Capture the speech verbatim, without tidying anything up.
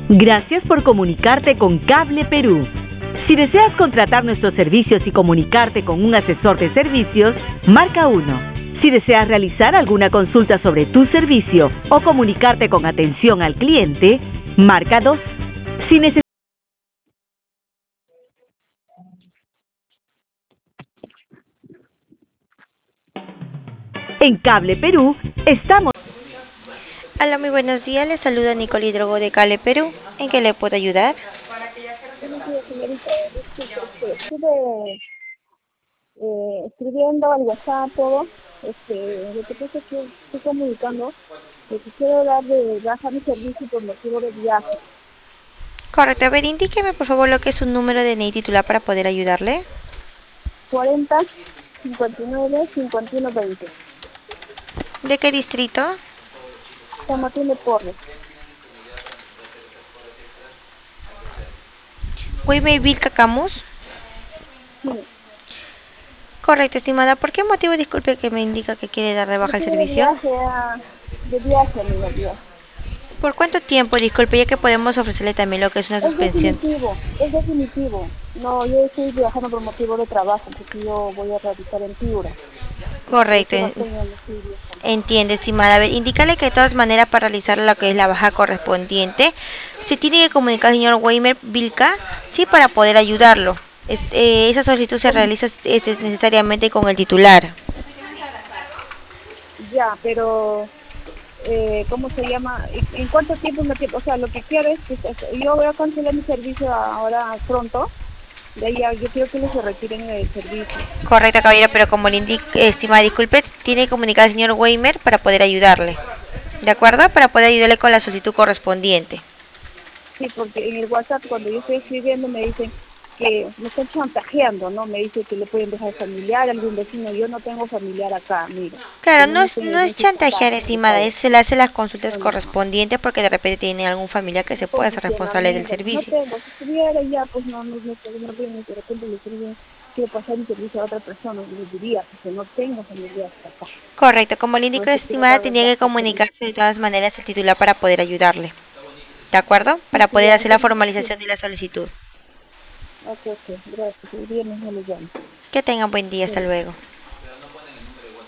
Gracias por comunicarte con Cable Perú. Si deseas contratar nuestros servicios y comunicarte con un asesor de servicios, marca uno. Si deseas realizar alguna consulta sobre tu servicio o comunicarte con atención al cliente, marca dos. Si necesitas En Cable Perú, estamos... Hola, muy buenos días. Les saluda Nicole Hidrogo de Cable Perú. ¿En qué le puedo ayudar? Buenos días, señorita. Disculpe, este, estuve eh, escribiendo al WhatsApp todo. Este, lo que pasa es que estoy comunicando que quiero dar de baja mi servicio por motivo de viaje. Correcto. A ver, indíqueme por favor lo que es un número de N I titular para poder ayudarle. cuarenta, cincuenta y nueve, cincuenta y uno, veinte. ¿De qué distrito? San Martín de Porres. Guaymallville, Cacamus. Sí. Correcto, estimada. ¿Por qué motivo, disculpe, que me indica que quiere dar de baja el Motivo de servicio? viaje, a, de viaje, amiga, viaje. ¿Por cuánto tiempo, disculpe, ya que podemos ofrecerle también lo que es una Es suspensión? definitivo, es definitivo. No, yo estoy viajando por motivo de trabajo, porque yo voy a realizar en Piura. Por Correcto. eso no en- tengo no estoy viajando. Entiende, estimada. A ver, indícale que de todas maneras para realizar lo que es la baja correspondiente, se tiene que comunicar al señor Weimer Vilca, sí, para poder ayudarlo. Es- eh, esa solicitud se realiza este, necesariamente con el titular. Ya, pero, eh, ¿cómo se llama? ¿En en cuánto tiempo me tiempo? O sea, lo que quiero es que o sea, yo voy a cancelar mi servicio ahora pronto. De ahí a- yo quiero que ellos se retiren del servicio. Correcto, caballero, pero como le indico, estimada, disculpe, tiene que comunicar al señor Weimer para poder ayudarle. ¿De acuerdo? Para poder ayudarle con la solicitud correspondiente. Sí, porque en el WhatsApp cuando yo estoy escribiendo me dicen que me están chantajeando, ¿no? Me dice que le pueden dejar familiar, algún vecino. Yo no tengo familiar acá, mira. Claro, Que no no me es, no tengo, no es sé chantajear, trabajo y estimada, todo. es, se le hace las consultas No, no. correspondientes porque de repente tiene algún familiar que se pueda hacer responsable del Posicionamiento. No servicio. tengo. Si estuviera ya, pues no, no, no, no, no tengo. De repente le escriben, quiero pasar mi servicio a otra persona. Y les diría, porque no tengo familiar acá. Correcto, como le Por indico, eso quiero estimada, dar de tenía que baja el servicio. comunicarse de todas maneras el titular para poder ayudarle. ¿De acuerdo? Sí, Para sí, poder ya, hacer la entonces, sí. formalización de la solicitud. Ok, ok, gracias. El viernes no le llamo. Que tengan buen día, hasta Sí. luego.